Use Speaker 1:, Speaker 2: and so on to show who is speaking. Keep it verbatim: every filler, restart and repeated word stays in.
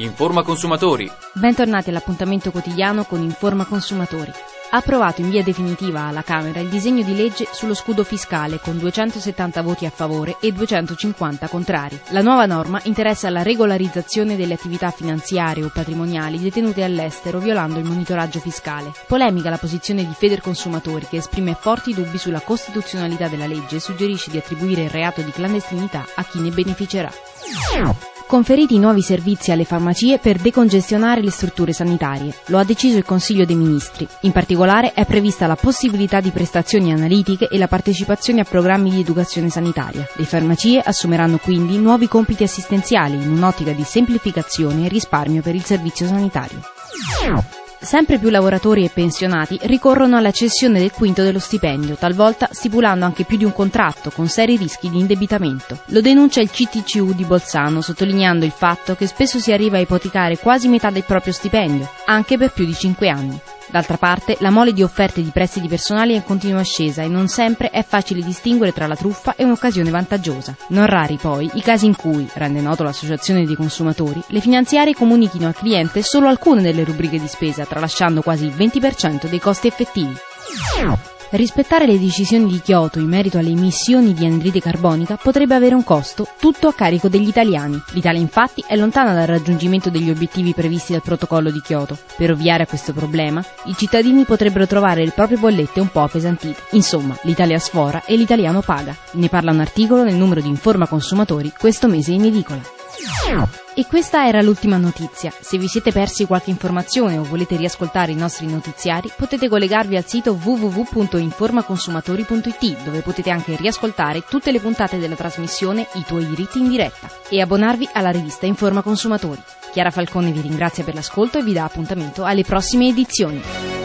Speaker 1: Informa Consumatori.
Speaker 2: Bentornati all'appuntamento quotidiano con Informa Consumatori. Ha approvato in via definitiva alla Camera il disegno di legge sullo scudo fiscale con duecentosettanta voti a favore e duecentocinquanta contrari. La nuova norma interessa la regolarizzazione delle attività finanziarie o patrimoniali detenute all'estero violando il monitoraggio fiscale. Polemica la posizione di Federconsumatori, che esprime forti dubbi sulla costituzionalità della legge e suggerisce di attribuire il reato di clandestinità a chi ne beneficerà. Conferiti i nuovi servizi alle farmacie per decongestionare le strutture sanitarie. Lo ha deciso il Consiglio dei Ministri. In particolare è prevista la possibilità di prestazioni analitiche e la partecipazione a programmi di educazione sanitaria. Le farmacie assumeranno quindi nuovi compiti assistenziali in un'ottica di semplificazione e risparmio per il servizio sanitario. Sempre più lavoratori e pensionati ricorrono alla cessione del quinto dello stipendio, talvolta stipulando anche più di un contratto, con seri rischi di indebitamento. Lo denuncia il C T C U di Bolzano, sottolineando il fatto che spesso si arriva a ipotecare quasi metà del proprio stipendio, anche per più di cinque anni. D'altra parte, la mole di offerte di prestiti personali è in continua ascesa e non sempre è facile distinguere tra la truffa e un'occasione vantaggiosa. Non rari poi i casi in cui, rende noto l'Associazione dei Consumatori, le finanziarie comunichino al cliente solo alcune delle rubriche di spesa, tralasciando quasi il venti per cento dei costi effettivi. Rispettare le decisioni di Kyoto in merito alle emissioni di anidride carbonica potrebbe avere un costo, tutto a carico degli italiani. L'Italia infatti è lontana dal raggiungimento degli obiettivi previsti dal protocollo di Kyoto. Per ovviare a questo problema, i cittadini potrebbero trovare le proprie bollette un po' appesantite. Insomma, l'Italia sfora e l'italiano paga. Ne parla un articolo nel numero di Informa Consumatori questo mese in edicola. E questa era l'ultima notizia. Se vi siete persi qualche informazione o volete riascoltare i nostri notiziari, potete collegarvi al sito w w w punto informaconsumatori punto i t, dove potete anche riascoltare tutte le puntate della trasmissione I tuoi diritti in diretta e abbonarvi alla rivista Informa Consumatori. Chiara Falcone vi ringrazia per l'ascolto e vi dà appuntamento alle prossime edizioni.